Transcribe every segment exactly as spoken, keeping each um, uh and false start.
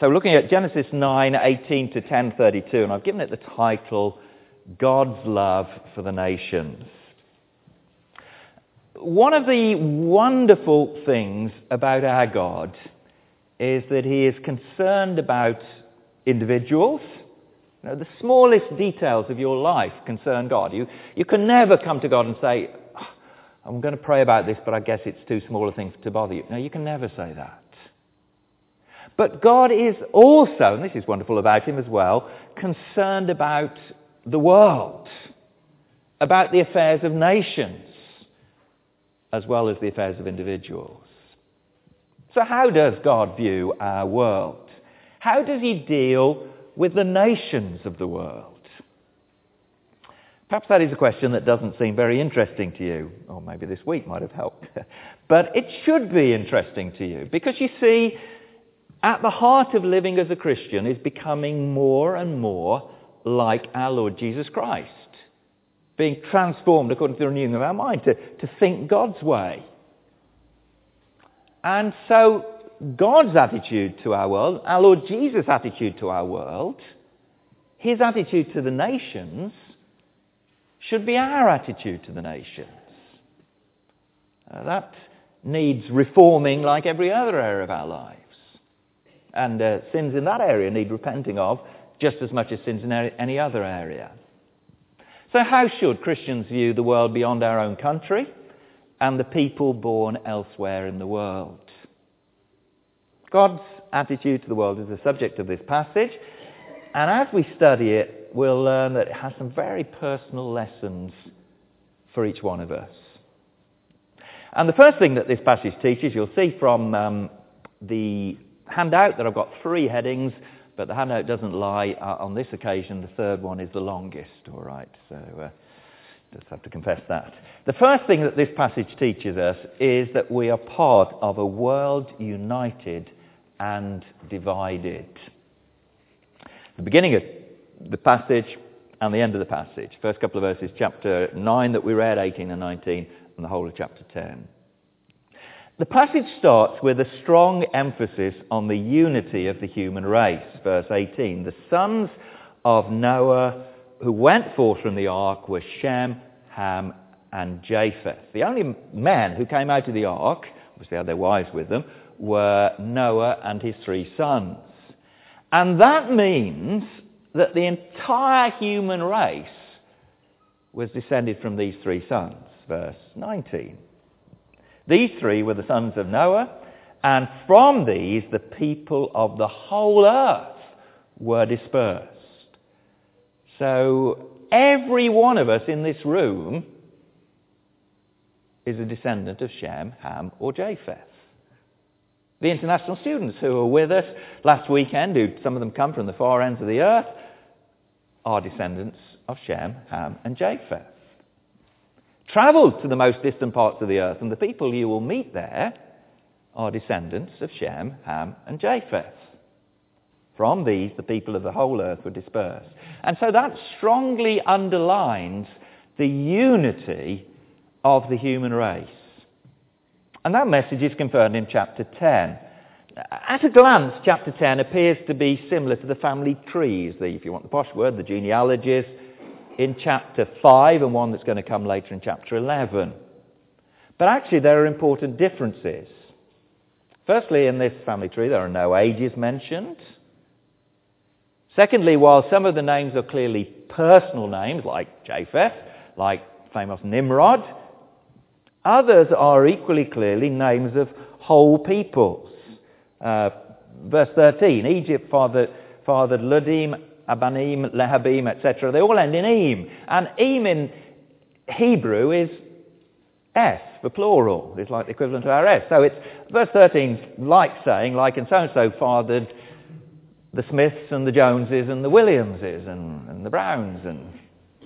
So we're looking at Genesis nine, eighteen to ten, thirty-two, and I've given it the title, God's Love for the Nations. One of the wonderful things about our God is that he is concerned about individuals. You know, the smallest details of your life concern God. You, you can never come to God and say, oh, I'm going to pray about this, but I guess it's too small a thing to bother you. No, you can never say that. But God is also, and this is wonderful about him as well, concerned about the world, about the affairs of nations, as well as the affairs of individuals. So how does God view our world? How does he deal with the nations of the world? Perhaps that is a question that doesn't seem very interesting to you, or maybe this week might have helped. But it should be interesting to you, because you see, at the heart of living as a Christian is becoming more and more like our Lord Jesus Christ. Being transformed according to the renewing of our mind, to, to think God's way. And so God's attitude to our world, our Lord Jesus' attitude to our world, his attitude to the nations, should be our attitude to the nations. Uh, that needs reforming like every other area of our lives. And uh, sins in that area need repenting of just as much as sins in any other area. So how should Christians view the world beyond our own country and the people born elsewhere in the world? God's attitude to the world is the subject of this passage. And as we study it, we'll learn that it has some very personal lessons for each one of us. And the first thing that this passage teaches, you'll see from um, the handout that I've got three headings, but the handout doesn't lie. Uh, on this occasion, the third one is the longest, all right? So uh, just have to confess that. The first thing that this passage teaches us is that we are part of a world united and divided. The beginning of the passage and the end of the passage. First couple of verses, chapter nine that we read, eighteen and nineteen, and the whole of chapter ten. The passage starts with a strong emphasis on the unity of the human race. Verse eighteen, the sons of Noah who went forth from the ark were Shem, Ham, and Japheth. The only men who came out of the ark, obviously had their wives with them, were Noah and his three sons. And that means that the entire human race was descended from these three sons. Verse nineteen. These three were the sons of Noah, and from these the people of the whole earth were dispersed. So every one of us in this room is a descendant of Shem, Ham, or Japheth. The international students who were with us last weekend, who some of them come from the far ends of the earth, are descendants of Shem, Ham, and Japheth. Travelled to the most distant parts of the earth, and the people you will meet there are descendants of Shem, Ham, and Japheth. From these, the people of the whole earth were dispersed. And so that strongly underlines the unity of the human race. And that message is confirmed in chapter ten. At a glance, chapter ten appears to be similar to the family trees, the, if you want the posh word, the genealogies, in chapter five, and one that's going to come later in chapter eleven. But actually there are important differences. Firstly, in this family tree there are no ages mentioned. Secondly, while some of the names are clearly personal names, like Japheth, like famous Nimrod, others are equally clearly names of whole peoples. Uh, verse thirteen, Egypt fathered, fathered Ludim, Abanim, Lehabim, et cetera. They all end in Im. And Im in Hebrew is S for plural. It's like the equivalent of our S. So it's, verse thirteen is like saying, like and so-and-so fathered the Smiths and the Joneses and the Williamses and, and the Browns. And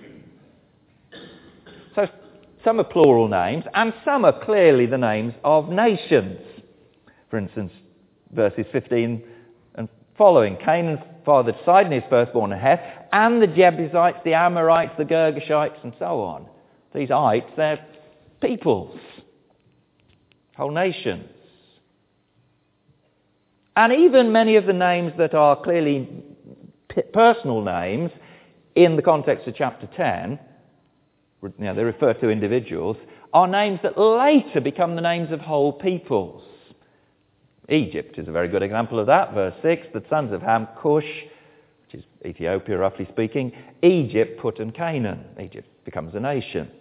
so some are plural names, and some are clearly the names of nations. For instance, verses fifteen and following, Canaan fathered Sidon, his firstborn, and Heth, and the Jebusites, the Amorites, the Girgashites, and so on. These ites, they're peoples, whole nations. And even many of the names that are clearly p- personal names in the context of chapter ten, you know, they refer to individuals, are names that later become the names of whole peoples. Egypt is a very good example of that. Verse six, the sons of Ham, Cush, which is Ethiopia roughly speaking, Egypt, Put and Canaan. Egypt becomes a nation.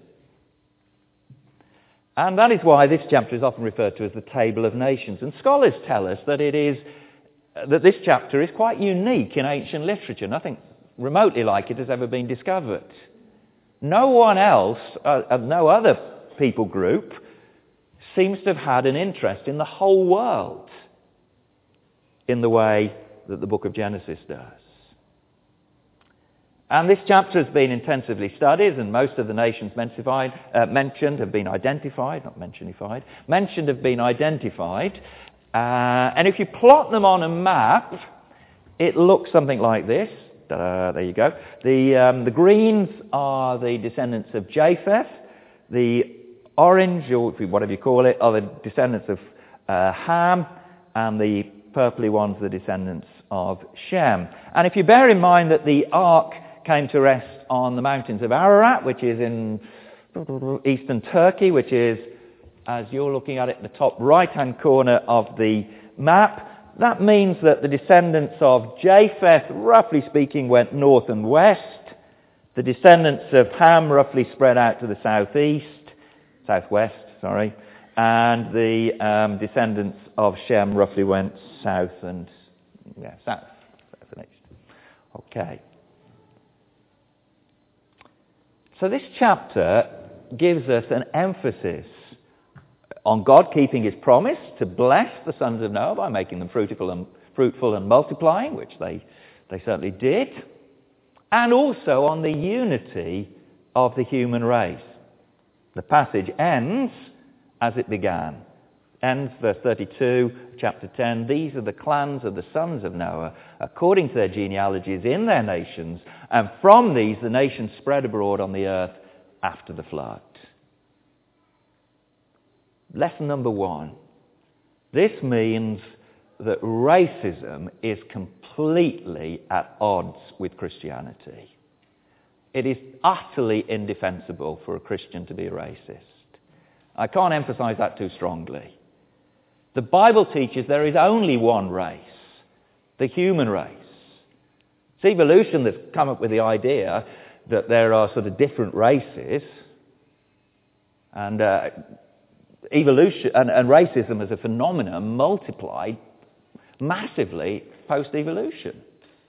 And that is why this chapter is often referred to as the Table of Nations. And scholars tell us that it is that this chapter is quite unique in ancient literature. Nothing remotely like it has ever been discovered. No one else, uh, no other people group, seems to have had an interest in the whole world in the way that the book of Genesis does. And this chapter has been intensively studied, and most of the nations uh, mentioned have been identified, not mentionified, mentioned have been identified. Uh, and if you plot them on a map, it looks something like this. Ta-da, there you go. The, um, the greens are the descendants of Japheth. The orange, or whatever you call it, are the descendants of uh, Ham. And the purpley ones are the descendants of Shem. And if you bear in mind that the ark came to rest on the mountains of Ararat, which is in eastern Turkey, which is, as you're looking at it, the top right-hand corner of the map. That means that the descendants of Japheth, roughly speaking, went north and west. The descendants of Ham roughly spread out to the southeast, southwest, sorry. And the um, descendants of Shem roughly went south and, yeah, south, south and east. Okay. So this chapter gives us an emphasis on God keeping his promise to bless the sons of Noah by making them fruitful and, fruitful and multiplying, which they, they certainly did, and also on the unity of the human race. The passage ends as it began. Ends, verse thirty-two, chapter ten, these are the clans of the sons of Noah, according to their genealogies in their nations, and from these the nations spread abroad on the earth after the flood. Lesson number one. This means that racism is completely at odds with Christianity. It is utterly indefensible for a Christian to be a racist. I can't emphasize that too strongly. The Bible teaches there is only one race, the human race. It's evolution that's come up with the idea that there are sort of different races, and uh, evolution and, and racism as a phenomenon multiplied massively post-evolution.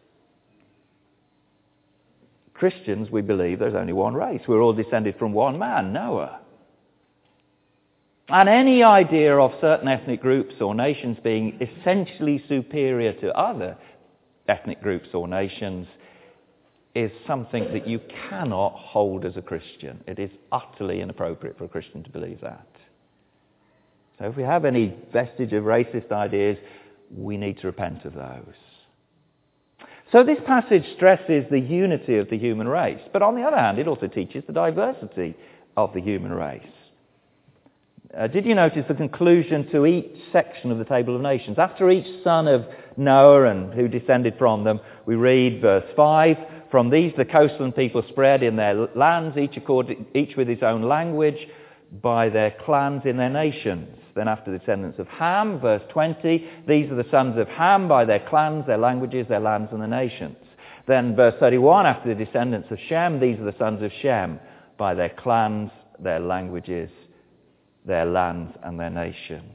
Christians, we believe there's only one race. We're all descended from one man, Noah. And any idea of certain ethnic groups or nations being essentially superior to other ethnic groups or nations is something that you cannot hold as a Christian. It is utterly inappropriate for a Christian to believe that. So if we have any vestige of racist ideas, we need to repent of those. So this passage stresses the unity of the human race, but on the other hand, it also teaches the diversity of the human race. Uh, did you notice the conclusion to each section of the Table of Nations? After each son of Noah and who descended from them, we read verse five, from these the coastland people spread in their lands, each, according, each with his own language, by their clans in their nations. Then after the descendants of Ham, verse twenty, these are the sons of Ham by their clans, their languages, their lands and their nations. Then verse thirty-one, after the descendants of Shem, these are the sons of Shem by their clans, their languages, their lands and their nations.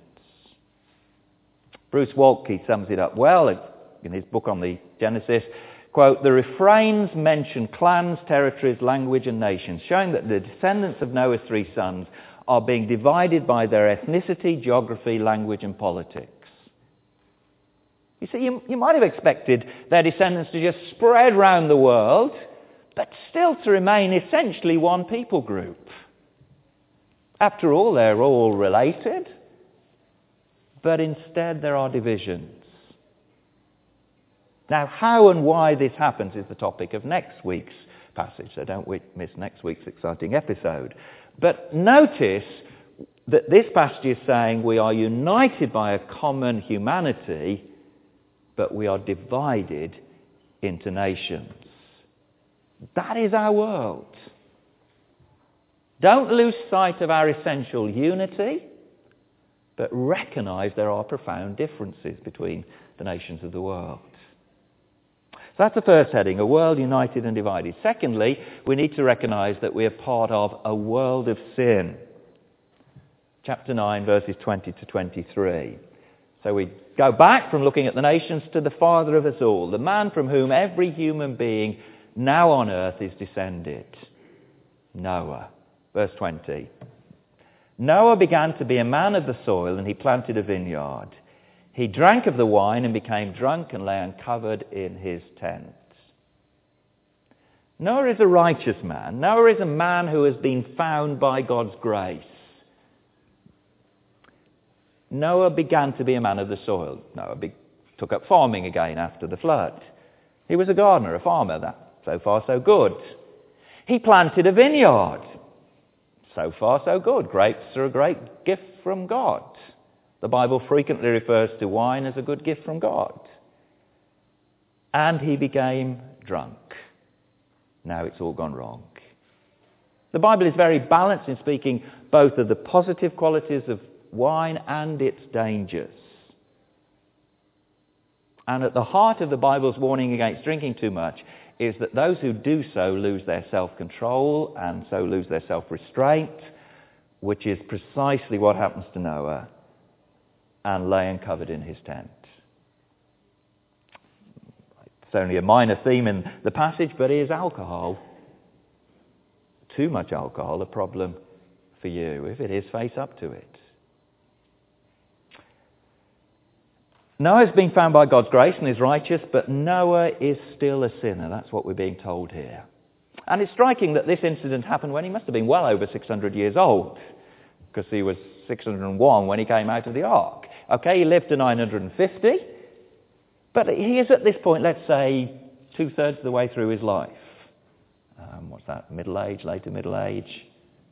Bruce Waltke sums it up well in his book on the Genesis. Quote, the refrains mention clans, territories, language and nations, showing that the descendants of Noah's three sons are being divided by their ethnicity, geography, language and politics. You see, you, you might have expected their descendants to just spread round the world, but still to remain essentially one people group. After all, they're all related, but instead there are divisions. Now, how and why this happens is the topic of next week's passage, so don't miss next week's exciting episode. But notice that this passage is saying we are united by a common humanity, but we are divided into nations. That is our world. Don't lose sight of our essential unity, but recognise there are profound differences between the nations of the world. So that's the first heading, a world united and divided. Secondly, we need to recognise that we are part of a world of sin. Chapter nine, verses twenty to twenty-three. So we go back from looking at the nations to the father of us all, the man from whom every human being now on earth is descended, Noah. Verse twenty. Noah began to be a man of the soil, and he planted a vineyard. He drank of the wine and became drunk and lay uncovered in his tent. Noah is a righteous man. Noah is a man who has been found by God's grace. Noah began to be a man of the soil. Noah be- took up farming again after the flood. He was a gardener, a farmer. That so far so good. He planted a vineyard. So far so good. Grapes are a great gift from God. The Bible frequently refers to wine as a good gift from God. And he became drunk. Now it's all gone wrong. The Bible is very balanced in speaking both of the positive qualities of wine and its dangers. And at the heart of the Bible's warning against drinking too much is that those who do so lose their self-control and so lose their self-restraint, which is precisely what happens to Noah, and lay uncovered in his tent. It's only a minor theme in the passage, but is alcohol, too much alcohol, a problem for you? If it is, face up to it. Noah's been found by God's grace and is righteous, but Noah is still a sinner. That's what we're being told here. And it's striking that this incident happened when he must have been well over six hundred years old, because he was six hundred one when he came out of the ark. Okay, he lived to nine hundred fifty, but he is at this point, let's say, two-thirds of the way through his life. Um, what's that, middle age, later middle age?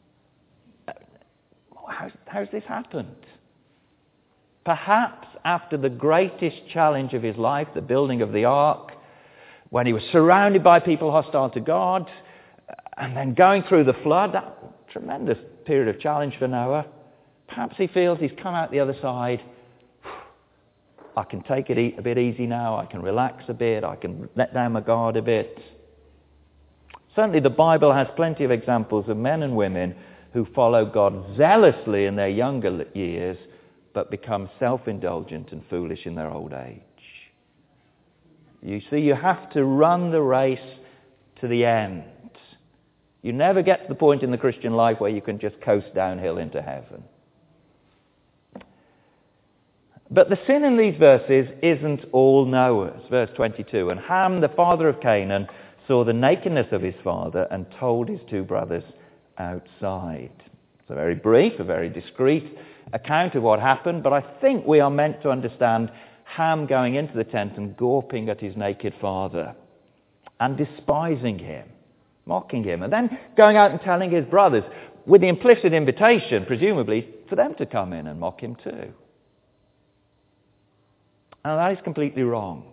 How's, how's this happened? Perhaps after the greatest challenge of his life, the building of the ark, when he was surrounded by people hostile to God, and then going through the flood, that tremendous period of challenge for Noah, perhaps he feels he's come out the other side. I can take it a bit easy now, I can relax a bit, I can let down my guard a bit. Certainly the Bible has plenty of examples of men and women who follow God zealously in their younger years, but become self-indulgent and foolish in their old age. You see, you have to run the race to the end. You never get to the point in the Christian life where you can just coast downhill into heaven. But the sin in these verses isn't all Noah's. Verse twenty-two, and Ham, the father of Canaan, saw the nakedness of his father and told his two brothers outside. It's a very brief, a very discreet account of what happened, but I think we are meant to understand Ham going into the tent and gawping at his naked father and despising him, mocking him, and then going out and telling his brothers with the implicit invitation, presumably, for them to come in and mock him too. And that is completely wrong.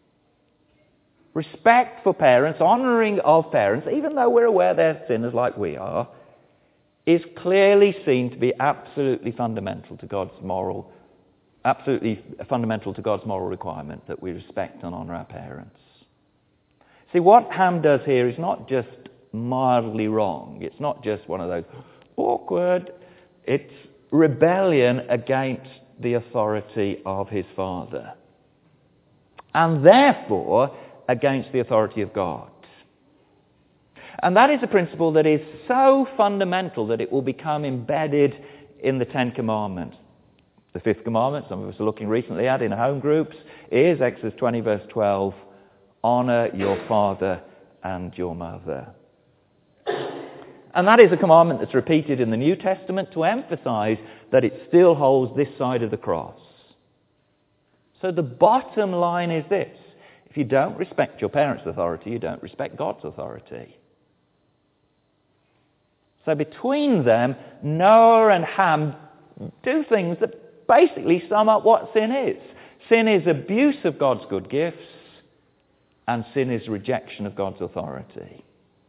Respect for parents, honouring of parents, even though we're aware they're sinners like we are, is clearly seen to be absolutely fundamental to God's moral, absolutely fundamental to God's moral requirement that we respect and honour our parents. See, what Ham does here is not just mildly wrong. It's not just one of those awkward. It's rebellion against the authority of his father, and therefore against the authority of God. And that is a principle that is so fundamental that it will become embedded in the Ten Commandments. The fifth commandment, some of us are looking recently at in home groups, is Exodus twenty verse twelve, honour your father and your mother. And that is a commandment that's repeated in the New Testament to emphasise that it still holds this side of the cross. So the bottom line is this: if you don't respect your parents' authority, you don't respect God's authority. So between them, Noah and Ham do things that basically sum up what sin is. Sin is abuse of God's good gifts, and sin is rejection of God's authority.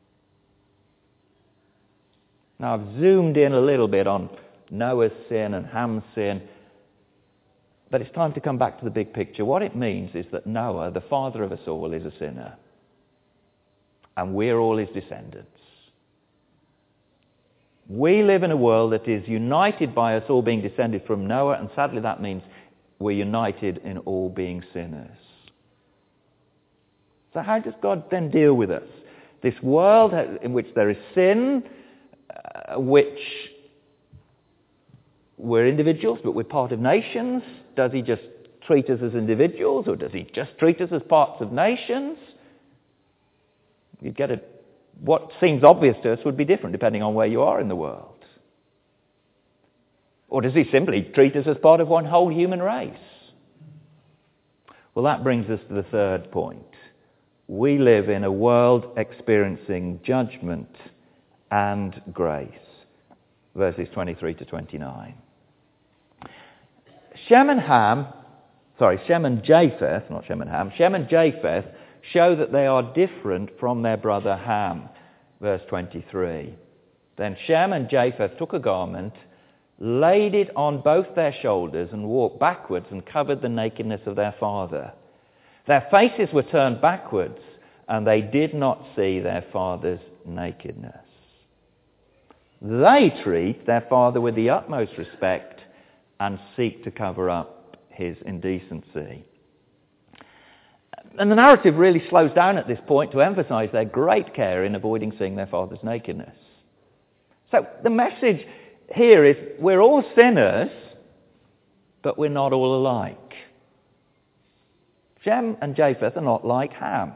Now, I've zoomed in a little bit on Noah's sin and Ham's sin, but it's time to come back to the big picture. What it means is that Noah, the father of us all, is a sinner, and we're all his descendants. We live in a world that is united by us all being descended from Noah, and sadly that means we're united in all being sinners. So how does God then deal with us? This world in which there is sin, uh, which we're individuals, but we're part of nations. Does he just treat us as individuals, or does he just treat us as parts of nations? You get a What seems obvious to us would be different depending on where you are in the world. Or does he simply treat us as part of one whole human race? Well, that brings us to the third point. We live in a world experiencing judgment and grace. Verses twenty-three to twenty-nine. Shem and Ham, sorry, Shem and Japheth, not Shem and Ham, Shem and Japheth show that they are different from their brother Ham. Verse twenty-three. Then Shem and Japheth took a garment, laid it on both their shoulders, and walked backwards and covered the nakedness of their father. Their faces were turned backwards, and they did not see their father's nakedness. They treat their father with the utmost respect and seek to cover up his indecency. And the narrative really slows down at this point to emphasize their great care in avoiding seeing their father's nakedness. So the message here is we're all sinners, but we're not all alike. Shem and Japheth are not like Ham.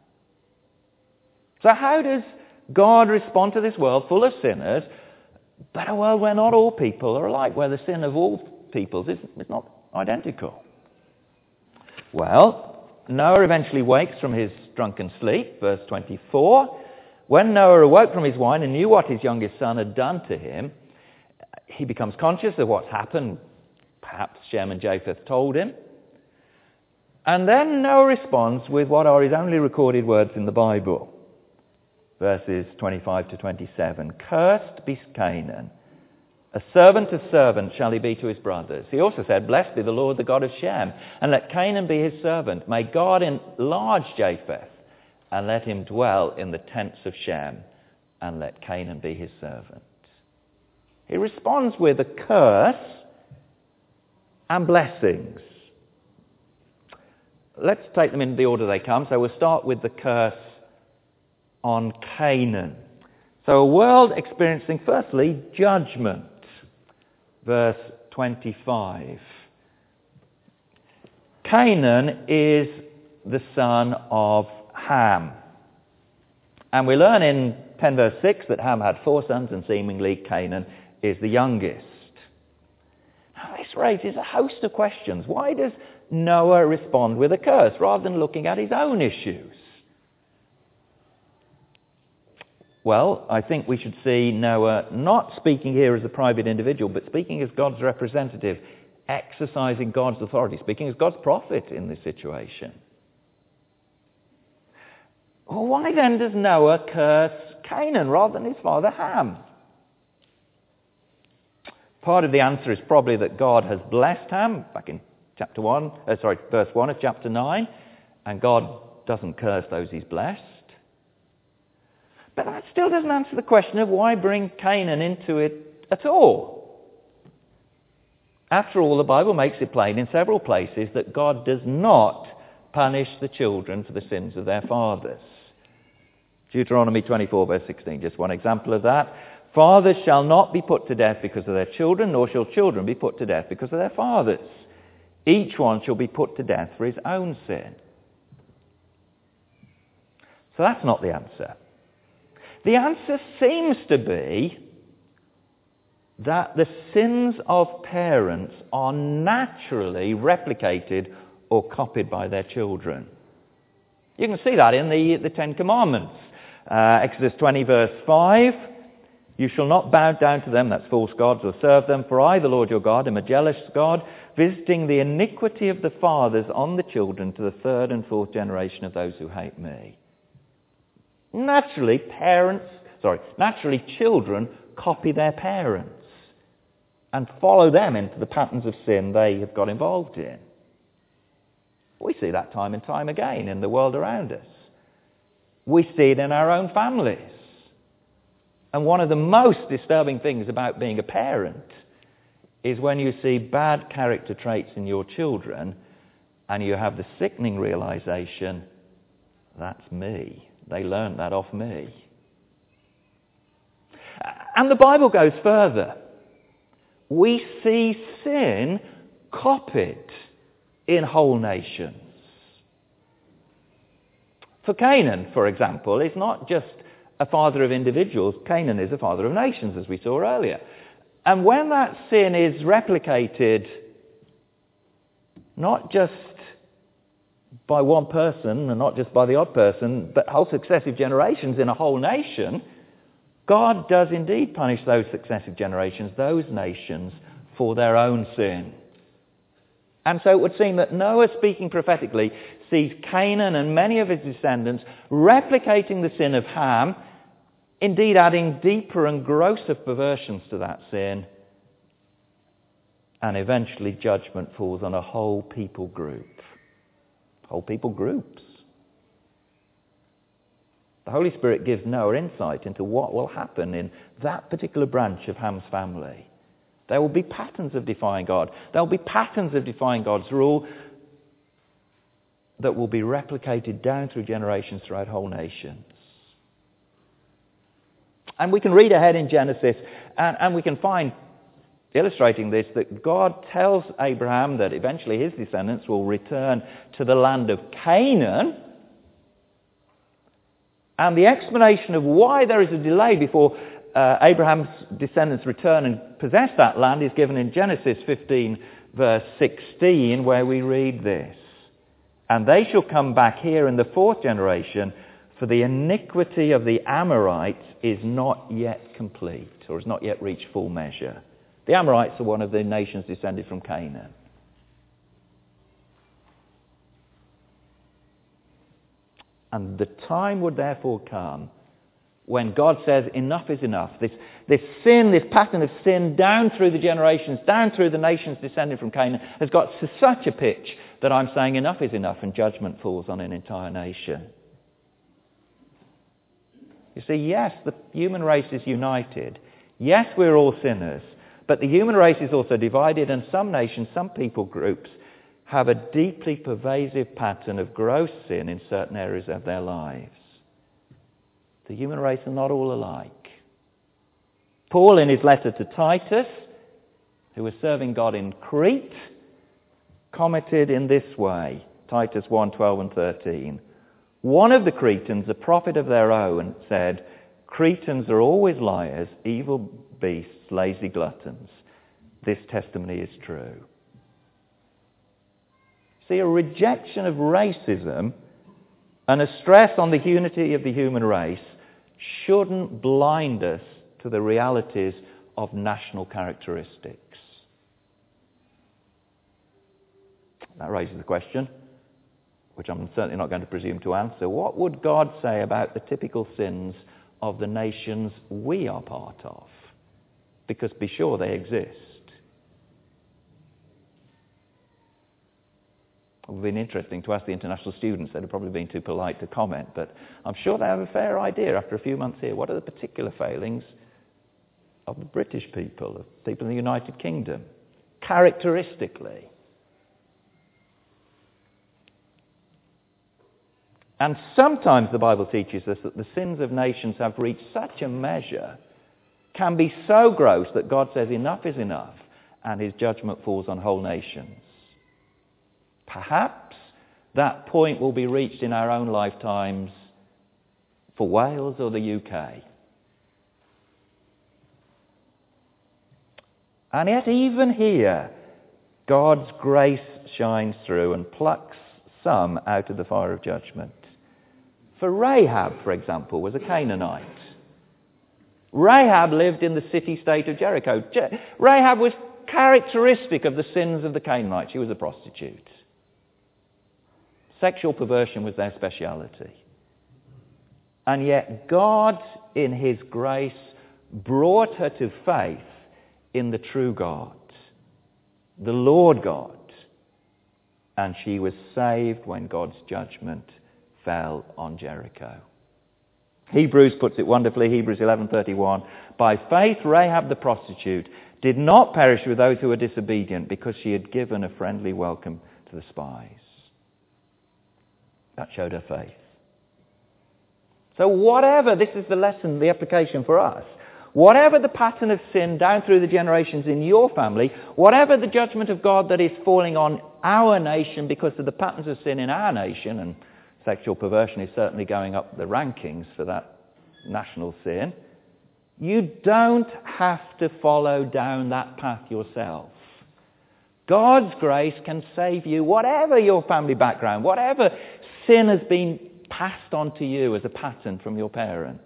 So how does God respond to this world full of sinners, but a world where not all people are alike, where the sin of all peoples is, is not identical? Well, Noah eventually wakes from his drunken sleep, verse twenty-four. When Noah awoke from his wine and knew what his youngest son had done to him, he becomes conscious of what's happened. Perhaps Shem and Japheth told him. And then Noah responds with what are his only recorded words in the Bible. Verses twenty-five to twenty-seven. Cursed be Canaan. A servant of servants shall he be to his brothers. He also said, blessed be the Lord, the God of Shem, and let Canaan be his servant. May God enlarge Japheth, and let him dwell in the tents of Shem, and let Canaan be his servant. He responds with a curse and blessings. Let's take them in the order they come. So we'll start with the curse on Canaan. So a world experiencing, firstly, judgment. Verse twenty-five. Canaan is the son of Ham. And we learn in ten verse six that Ham had four sons, and seemingly Canaan is the youngest. Now this raises a host of questions. Why does Noah respond with a curse rather than looking at his own issues? Well, I think we should see Noah not speaking here as a private individual, but speaking as God's representative, exercising God's authority, speaking as God's prophet in this situation. Well, why then does Noah curse Canaan rather than his father Ham? Part of the answer is probably that God has blessed Ham, back in chapter one, uh, sorry, verse one of chapter nine, and God doesn't curse those he's blessed. But that still doesn't answer the question of why bring Canaan into it at all. After all, the Bible makes it plain in several places that God does not punish the children for the sins of their fathers. Deuteronomy twenty-four verse sixteen, just one example of that. Fathers shall not be put to death because of their children, nor shall children be put to death because of their fathers. Each one shall be put to death for his own sin. So that's not the answer. The answer seems to be that the sins of parents are naturally replicated or copied by their children. You can see that in the, the Ten Commandments. Uh, Exodus twenty verse five You shall not bow down to them, that's false gods, or serve them, for I, the Lord your God, am a jealous God, visiting the iniquity of the fathers on the children to the third and fourth generation of those who hate me. Naturally, parents, sorry, naturally children copy their parents and follow them into the patterns of sin they have got involved in. We see that time and time again in the world around us. We see it in our own families. And one of the most disturbing things about being a parent is when you see bad character traits in your children and you have the sickening realization, that's me. They learned that off me. And the Bible goes further. We see sin copied in whole nations. For Canaan, for example, is not just a father of individuals. Canaan is a father of nations, as we saw earlier. And when that sin is replicated, not just by one person and not just by the odd person, but whole successive generations in a whole nation, God does indeed punish those successive generations, those nations, for their own sin. And so it would seem that Noah, speaking prophetically, sees Canaan and many of his descendants replicating the sin of Ham, indeed adding deeper and grosser perversions to that sin, and eventually judgment falls on a whole people group. Whole people groups. The Holy Spirit gives Noah insight into what will happen in that particular branch of Ham's family. There will be patterns of defying God. There will be patterns of defying God's rule that will be replicated down through generations throughout whole nations. And we can read ahead in Genesis and, and we can find, illustrating this, that God tells Abraham that eventually his descendants will return to the land of Canaan. And the explanation of why there is a delay before uh, Abraham's descendants return and possess that land is given in Genesis fifteen, verse sixteen, where we read this. And they shall come back here in the fourth generation, for the iniquity of the Amorites is not yet complete, or has not yet reached full measure. The Amorites are one of the nations descended from Canaan. And the time would therefore come when God says enough is enough. This, this sin, this pattern of sin down through the generations, down through the nations descended from Canaan, has got to such a pitch that I'm saying enough is enough, and judgment falls on an entire nation. You see, yes, the human race is united. Yes, we're all sinners. But the human race is also divided, and some nations, some people groups, have a deeply pervasive pattern of gross sin in certain areas of their lives. The human race are not all alike. Paul, in his letter to Titus, who was serving God in Crete, commented in this way, Titus one, twelve and thirteen. One of the Cretans, a prophet of their own, said, Cretans are always liars, evil beasts, lazy gluttons. This testimony is true. See, a rejection of racism and a stress on the unity of the human race shouldn't blind us to the realities of national characteristics. That raises the question, which I'm certainly not going to presume to answer. What would God say about the typical sins of the nations we are part of? Because be sure they exist. It would have been interesting to ask the international students. They'd have probably been too polite to comment, but I'm sure they have a fair idea after a few months here. What are the particular failings of the British people, of people in the United Kingdom, characteristically? And sometimes the Bible teaches us that the sins of nations have reached such a measure, can be so gross, that God says enough is enough, and his judgment falls on whole nations. Perhaps that point will be reached in our own lifetimes for Wales or the U K. And yet even here, God's grace shines through and plucks some out of the fire of judgment. For Rahab, for example, was a Canaanite. Rahab lived in the city-state of Jericho. Je- Rahab was characteristic of the sins of the Canaanites. She was a prostitute. Sexual perversion was their speciality. And yet God, in his grace, brought her to faith in the true God, the Lord God. And she was saved when God's judgment fell on Jericho. Hebrews puts it wonderfully, Hebrews eleven thirty-one. By faith Rahab the prostitute did not perish with those who were disobedient, because she had given a friendly welcome to the spies. That showed her faith. So whatever, this is the lesson, the application for us. Whatever the pattern of sin down through the generations in your family, whatever the judgment of God that is falling on our nation because of the patterns of sin in our nation, and sexual perversion is certainly going up the rankings for that national sin, you don't have to follow down that path yourself. God's grace can save you, whatever your family background, whatever sin has been passed on to you as a pattern from your parents.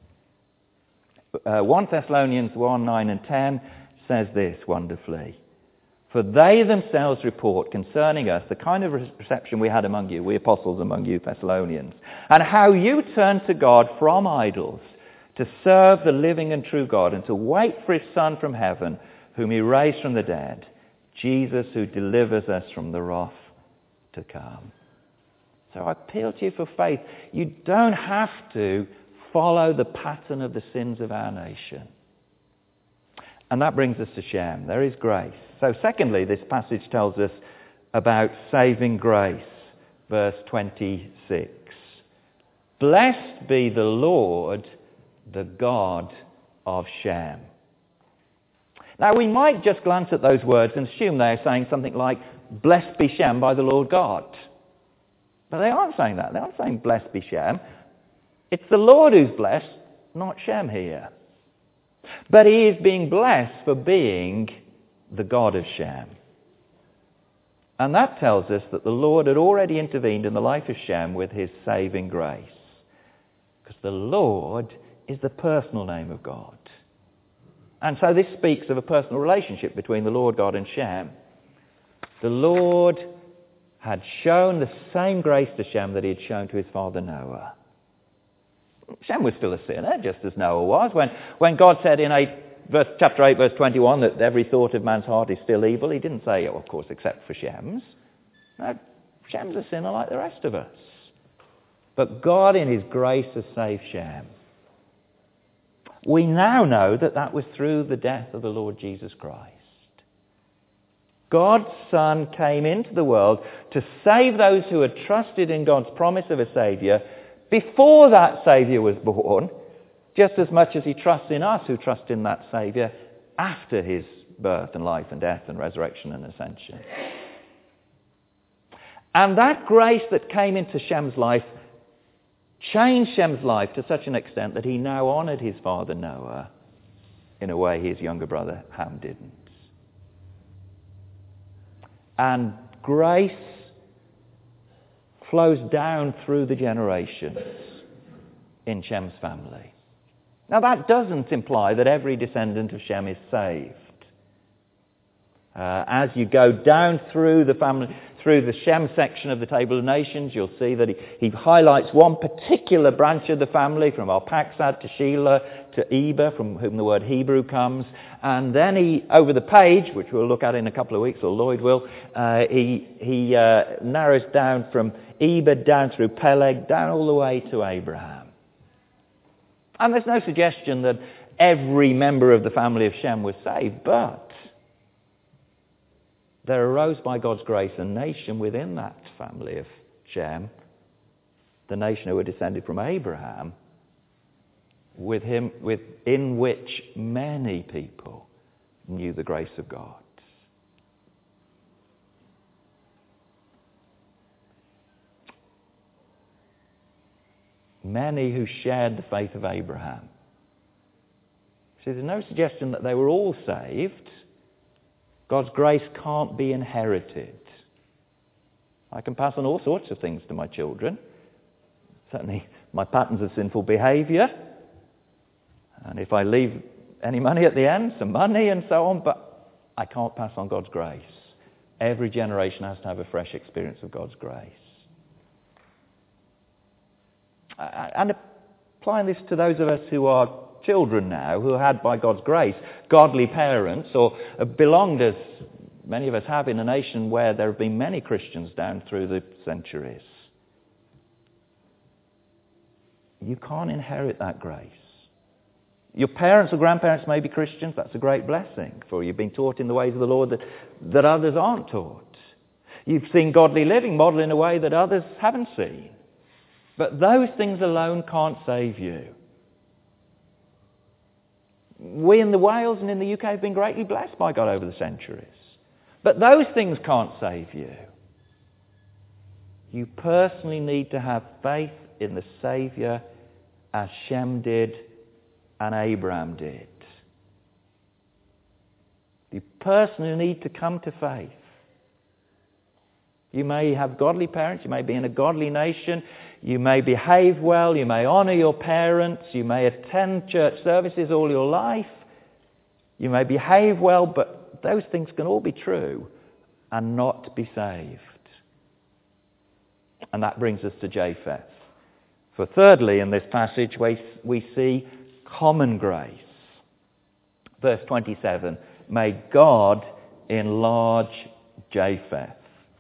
Uh, First Thessalonians one, nine and ten says this wonderfully. For they themselves report concerning us the kind of reception we had among you, we apostles among you Thessalonians, and how you turned to God from idols to serve the living and true God and to wait for his Son from heaven, whom he raised from the dead, Jesus who delivers us from the wrath to come. So I appeal to you for faith. You don't have to follow the pattern of the sins of our nation. And that brings us to Shem. There is grace. So secondly, this passage tells us about saving grace. Verse twenty-six. Blessed be the Lord, the God of Shem. Now we might just glance at those words and assume they are saying something like, blessed be Shem by the Lord God. But they aren't saying that. They aren't saying blessed be Shem. It's the Lord who's blessed, not Shem here. But he is being blessed for being the God of Shem. And that tells us that the Lord had already intervened in the life of Shem with his saving grace. Because the Lord is the personal name of God. And so this speaks of a personal relationship between the Lord God and Shem. The Lord had shown the same grace to Shem that he had shown to his father Noah. Shem was still a sinner, just as Noah was. When, when God said in eight, verse, chapter eight, verse twenty-one, that every thought of man's heart is still evil, he didn't say, oh, of course, except for Shem's. No, Shem's a sinner like the rest of us. But God in his grace has saved Shem. We now know that that was through the death of the Lord Jesus Christ. God's Son came into the world to save those who had trusted in God's promise of a Saviour before that Saviour was born, just as much as he trusts in us who trust in that Saviour after his birth and life and death and resurrection and ascension. And that grace that came into Shem's life changed Shem's life to such an extent that he now honoured his father Noah in a way his younger brother Ham didn't. And grace flows down through the generations in Shem's family. Now that doesn't imply that every descendant of Shem is saved. Uh, as you go down through the family, through the Shem section of the Table of Nations, you'll see that he, he highlights one particular branch of the family, from Arphaxad to Shelah to Eber, from whom the word Hebrew comes. And then he, over the page, which we'll look at in a couple of weeks, or Lloyd will, uh, he, he uh, narrows down from Eber down through Peleg, down all the way to Abraham. And there's no suggestion that every member of the family of Shem was saved, but there arose by God's grace a nation within that family of Shem, the nation who were descended from Abraham, with him, within which many people knew the grace of God. Many who shared the faith of Abraham. See, there's no suggestion that they were all saved. God's grace can't be inherited. I can pass on all sorts of things to my children. Certainly my patterns of sinful behaviour. And if I leave any money at the end, some money and so on, but I can't pass on God's grace. Every generation has to have a fresh experience of God's grace. And applying this to those of us who are children now, who are had by God's grace godly parents, or belonged, as many of us have, in a nation where there have been many Christians down through the centuries. You can't inherit that grace. Your parents or grandparents may be Christians. That's a great blessing, for you've been taught in the ways of the Lord that, that others aren't taught. You've seen godly living modelled in a way that others haven't seen. But those things alone can't save you. We in the Wales and in the U K have been greatly blessed by God over the centuries. But those things can't save you. You personally need to have faith in the Saviour as Shem did and Abraham did. You personally need to come to faith. You may have godly parents, you may be in a godly nation, you may behave well, you may honour your parents, you may attend church services all your life, you may behave well, but those things can all be true and not be saved. And that brings us to Japheth. For thirdly, in this passage, we, we see common grace. Verse twenty-seven, may God enlarge Japheth.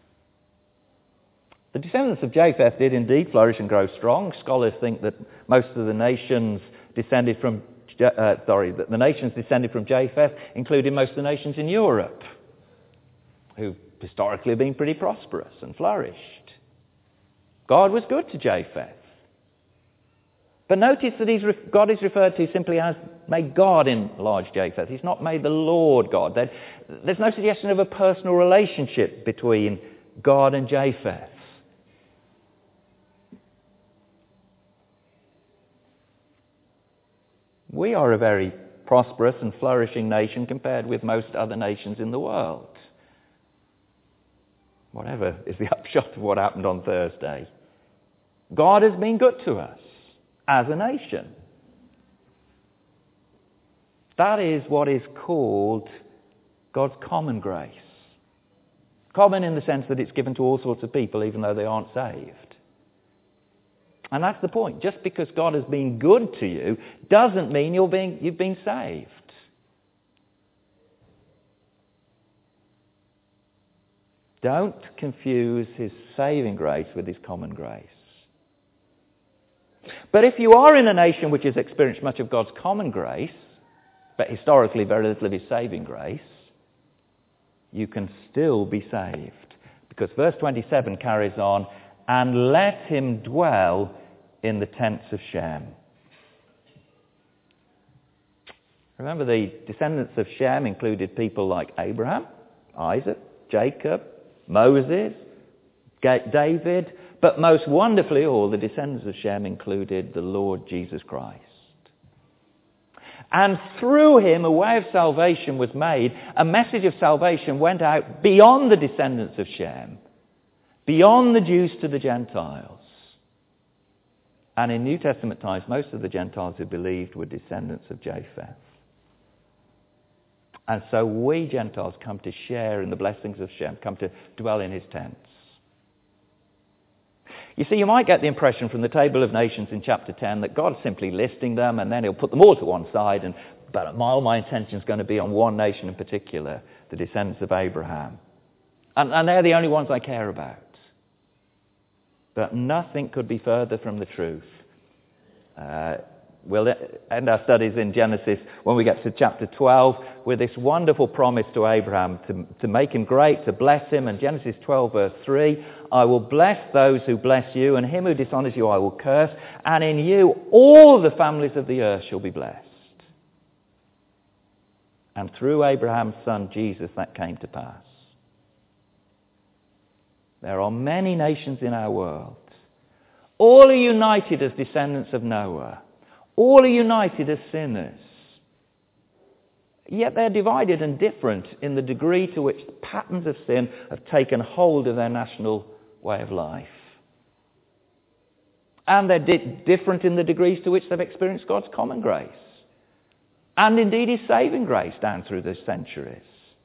The descendants of Japheth did indeed flourish and grow strong. Scholars think that most of the nations descended from, uh, sorry, that the nations descended from Japheth included most of the nations in Europe, who historically have been pretty prosperous and flourished. God was good to Japheth. But notice that he's, God is referred to simply as, may God enlarge Japheth. He's not made the Lord God. There, there's no suggestion of a personal relationship between God and Japheth. We are a very prosperous and flourishing nation compared with most other nations in the world. Whatever is the upshot of what happened on Thursday. God has been good to us as a nation. That is what is called God's common grace. Common in the sense that it's given to all sorts of people, even though they aren't saved. And that's the point. Just because God has been good to you doesn't mean you're being, you've been saved. Don't confuse his saving grace with his common grace. But if you are in a nation which has experienced much of God's common grace, but historically very little of his saving grace, you can still be saved. Because verse twenty-seven carries on, and let him dwell in the tents of Shem. Remember, the descendants of Shem included people like Abraham, Isaac, Jacob, Moses, David, but most wonderfully all, the descendants of Shem included the Lord Jesus Christ. And through him a way of salvation was made. A message of salvation went out beyond the descendants of Shem, beyond the Jews to the Gentiles. And in New Testament times, most of the Gentiles who believed were descendants of Japheth. And so we Gentiles come to share in the blessings of Shem, come to dwell in his tents. You see, you might get the impression from the Table of Nations in chapter ten that God's simply listing them and then he'll put them all to one side, and but all my attention is going to be on one nation in particular, the descendants of Abraham. And, and they're the only ones I care about. But nothing could be further from the truth. Uh, we'll end our studies in Genesis when we get to chapter twelve with this wonderful promise to Abraham to, to make him great, to bless him. And Genesis twelve verse three, I will bless those who bless you, and him who dishonors you I will curse, and in you all the families of the earth shall be blessed. And through Abraham's son Jesus that came to pass. There are many nations in our world. All are united as descendants of Noah. All are united as sinners. Yet they're divided and different in the degree to which the patterns of sin have taken hold of their national way of life. And they're di- different in the degrees to which they've experienced God's common grace. and indeed his saving grace down through the centuries.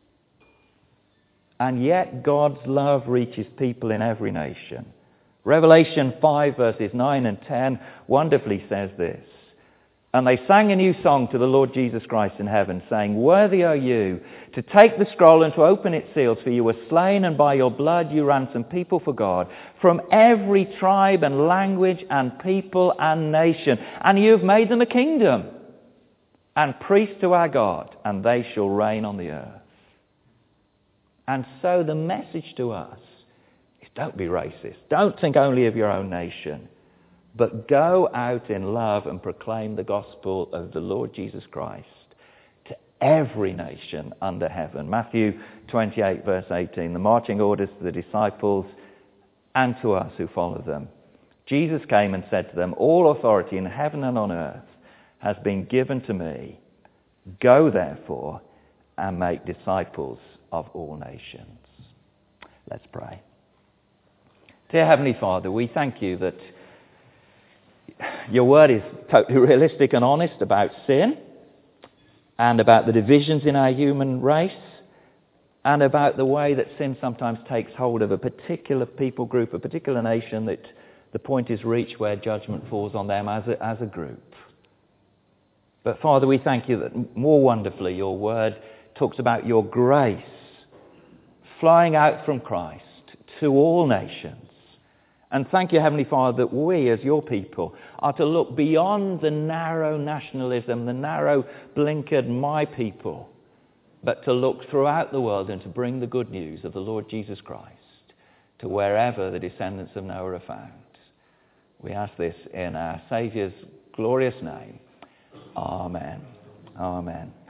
And yet God's love reaches people in every nation. Revelation five verses nine and ten wonderfully says this. And they sang a new song to the Lord Jesus Christ in heaven, saying, "Worthy are you to take the scroll and to open its seals, for you were slain, and by your blood you ransomed people for God from every tribe and language and people and nation. And you have made them a kingdom and priests to our God, and they shall reign on the earth." And so the message to us is, don't be racist. Don't think only of your own nation. But go out in love and proclaim the gospel of the Lord Jesus Christ to every nation under heaven. Matthew twenty-eight verse eighteen, the marching orders to the disciples and to us who follow them. Jesus came and said to them, "All authority in heaven and on earth has been given to me. Go therefore and make disciples of all nations." Let's pray. Dear Heavenly Father, we thank you that your word is totally realistic and honest about sin and about the divisions in our human race and about the way that sin sometimes takes hold of a particular people group, a particular nation, that the point is reached where judgment falls on them as a, as a group. But Father, we thank you that more wonderfully your word talks about your grace flying out from Christ to all nations. And thank you, Heavenly Father, that we as your people are to look beyond the narrow nationalism, the narrow blinkered my people, but to look throughout the world and to bring the good news of the Lord Jesus Christ to wherever the descendants of Noah are found. We ask this in our Saviour's glorious name. Amen. Amen.